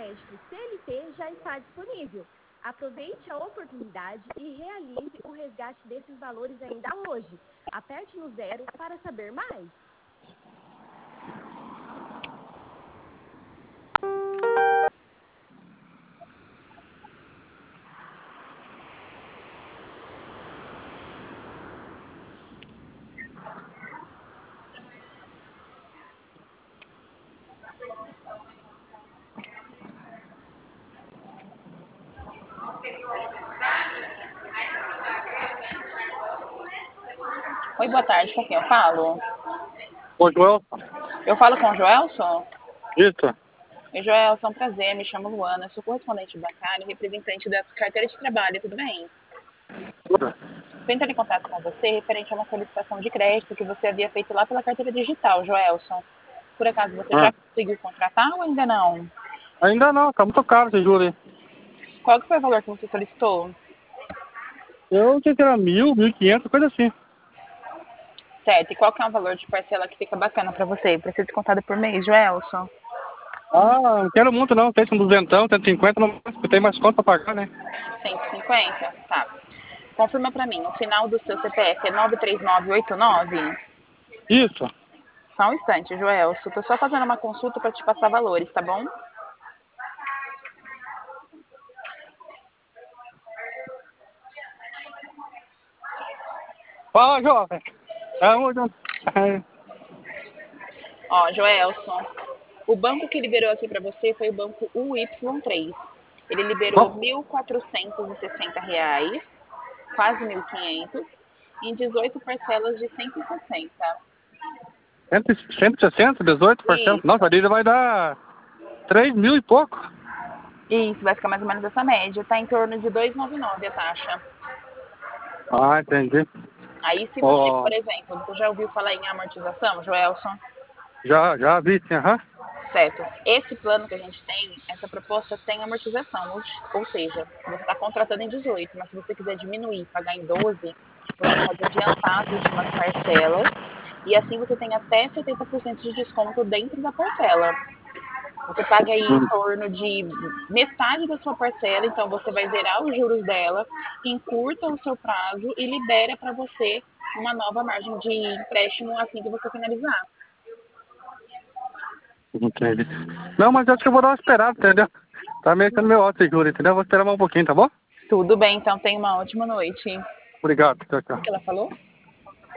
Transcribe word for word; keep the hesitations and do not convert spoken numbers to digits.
crédito C L T já está disponível. Aproveite a oportunidade e realize o resgate desses valores ainda hoje. Aperte no zero para saber mais. Oi, boa tarde, com quem eu falo? Ô, Joel. Eu falo com o Joelson? Isso. Oi, Joelson, é um prazer, me chamo Luana, sou correspondente bancário e representante da carteira de trabalho, tudo bem? Tudo. Estou entrando em contato com você referente a uma solicitação de crédito que você havia feito lá pela carteira digital, Joelson. Por acaso você Ah. já conseguiu contratar ou ainda não? Ainda não, tá muito caro esse juro aí. Qual que foi o valor que você solicitou? Eu tinha que era mil, mil e quinhentos, coisa assim. Certo, e qual que é o valor de parcela que fica bacana para você? Para ser descontado por mês, Joelson? Ah, não quero muito não, tem um duzentão, cento e cinquenta, não, tem mais conta pra pagar, né? cento e cinquenta? Tá. Confirma para mim, o final do seu C P F é nove três nove oito nove? Isso. Só um instante, Joelson. Tô só fazendo uma consulta para te passar valores, tá bom? Fala, jovem. Vamos junto. Ó, Joelson, o banco que liberou aqui para você foi o banco U Y três. Ele liberou mil quatrocentos e sessenta reais, quase mil e quinhentos, em dezoito parcelas de cento e sessenta. cento e sessenta, dezoito parcelas. Isso. Nossa, a dívida vai dar três mil e pouco. Isso, vai ficar mais ou menos essa média. Tá em torno de dois vírgula noventa e nove a taxa. Ah, entendi. Aí, se você, Oh, por exemplo, você já ouviu falar em amortização, Joelson? já, já vi, sim, aham. Certo. Esse plano que a gente tem, essa proposta tem amortização, ou, ou seja, você está contratando em dezoito, mas se você quiser diminuir, pagar em doze, você pode adiantar as últimas parcelas e assim você tem até setenta por cento de desconto dentro da parcela. Você paga aí em Hum. torno de metade da sua parcela, então você vai zerar os juros dela, encurta o seu prazo e libera para você uma nova margem de empréstimo assim que você finalizar. Entendi. Não, mas acho que eu vou dar uma esperada, entendeu? Tá meio que no meu alto esse juro, entendeu? Vou esperar mais um pouquinho, tá bom? Tudo bem, então tenha uma ótima noite. Obrigado, tchau, O tchau. que ela falou?